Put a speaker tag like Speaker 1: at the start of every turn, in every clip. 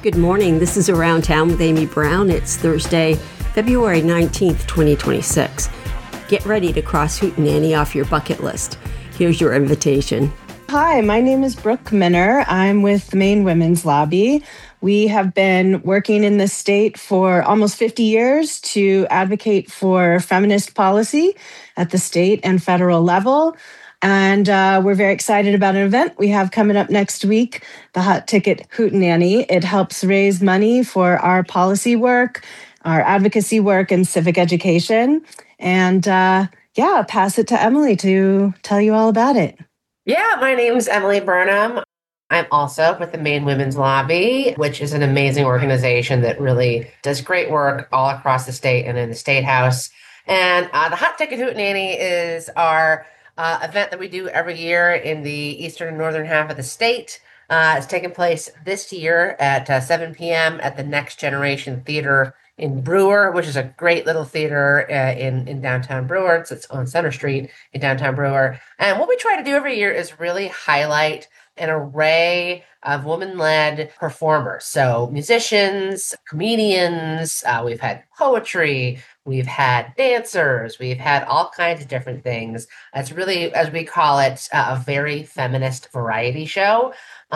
Speaker 1: Good morning. This is Around Town with Amy Brown. It's Thursday, February 19th, 2026. Get ready to cross Hootenanny off your bucket list. Here's your invitation.
Speaker 2: Hi, my name is Brooke Minner. I'm with the Maine Women's Lobby. We have been working in the state for almost 50 years to advocate for feminist policy at the state and federal level. And we're very excited about an event we have coming up next week, the Hot Ticket Hootenanny. It helps raise money for our policy work, our advocacy work, and civic education. And pass it to Emily to tell you all about it.
Speaker 3: Yeah, my name is Emily Burnham. I'm also with the Maine Women's Lobby, which is an amazing organization that really does great work all across the state and in the State House. And the Hot Ticket Hootenanny is our event that we do every year in the eastern and northern half of the state. It's taking place this year at 7 p.m. at the Next Generation Theater in Brewer, which is a great little theater in downtown Brewer. It's on Center Street in downtown Brewer. And what we try to do every year is really highlight an array of woman-led performers. So musicians, comedians, we've had poetry, we've had dancers, we've had all kinds of different things. It's really, as we call it, a very feminist variety show.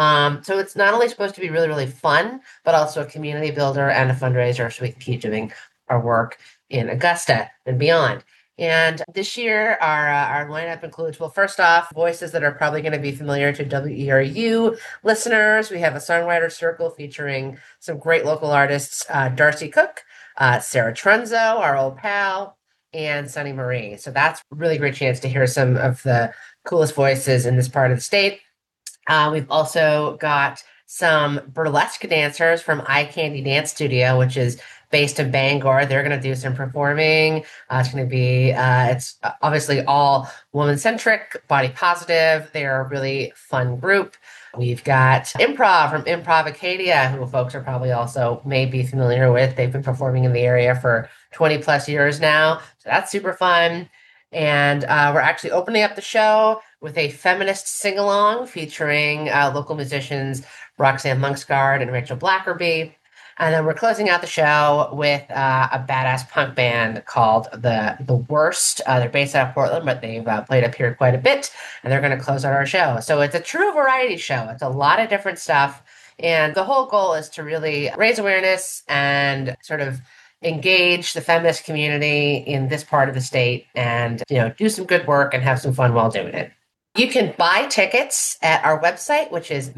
Speaker 3: So it's not only supposed to be really, really fun, but also a community builder and a fundraiser so we can keep doing our work in Augusta and beyond. And this year, our lineup includes, well, first off, voices that are probably going to be familiar to WERU listeners. We have a songwriter circle featuring some great local artists, Darcy Cook, Sarah Trunzo, our old pal, and Sunny Marie. So that's a really great chance to hear some of the coolest voices in this part of the state. We've also got some burlesque dancers from Eye Candy Dance Studio, which is based in Bangor. They're going to do some performing. It's going to be, it's obviously all woman-centric, body positive. They're a really fun group. We've got Improv from Improv Acadia, who folks are probably also may be familiar with. They've been performing in the area for 20 plus years now. So that's super fun. And we're actually opening up the show with a feminist sing-along featuring local musicians Roxanne Monksguard and Rachel Blackerby. And then we're closing out the show with a badass punk band called The Worst. They're based out of Portland, but they've played up here quite a bit, and they're going to close out our show. So it's a true variety show. It's a lot of different stuff. And the whole goal is to really raise awareness and sort of engage the feminist community in this part of the state and, do some good work and have some fun while doing it. You can buy tickets at our website, which is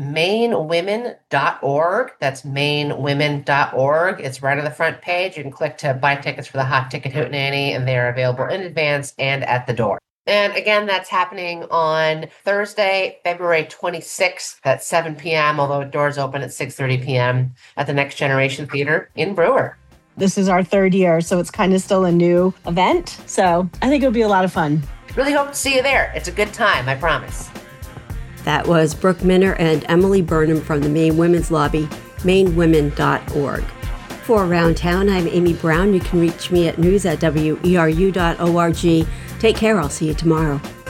Speaker 3: mainewomen.org. That's mainewomen.org. It's right on the front page. You can click to buy tickets for the Hot Ticket Hootenanny, and they're available in advance and at the door. And again, that's happening on Thursday, February 26th at 7 p.m., although doors open at 6:30 p.m. at the Next Generation Theater in Brewer.
Speaker 2: This is our third year, so it's kind of still a new event. So I think it'll be a lot of fun.
Speaker 3: Really hope to see you there. It's a good time, I promise.
Speaker 1: That was Brooke Minner and Emily Burnham from the Maine Women's Lobby, mainewomen.org. For Around Town, I'm Amy Brown. You can reach me at news@weru.org. Take care. I'll see you tomorrow.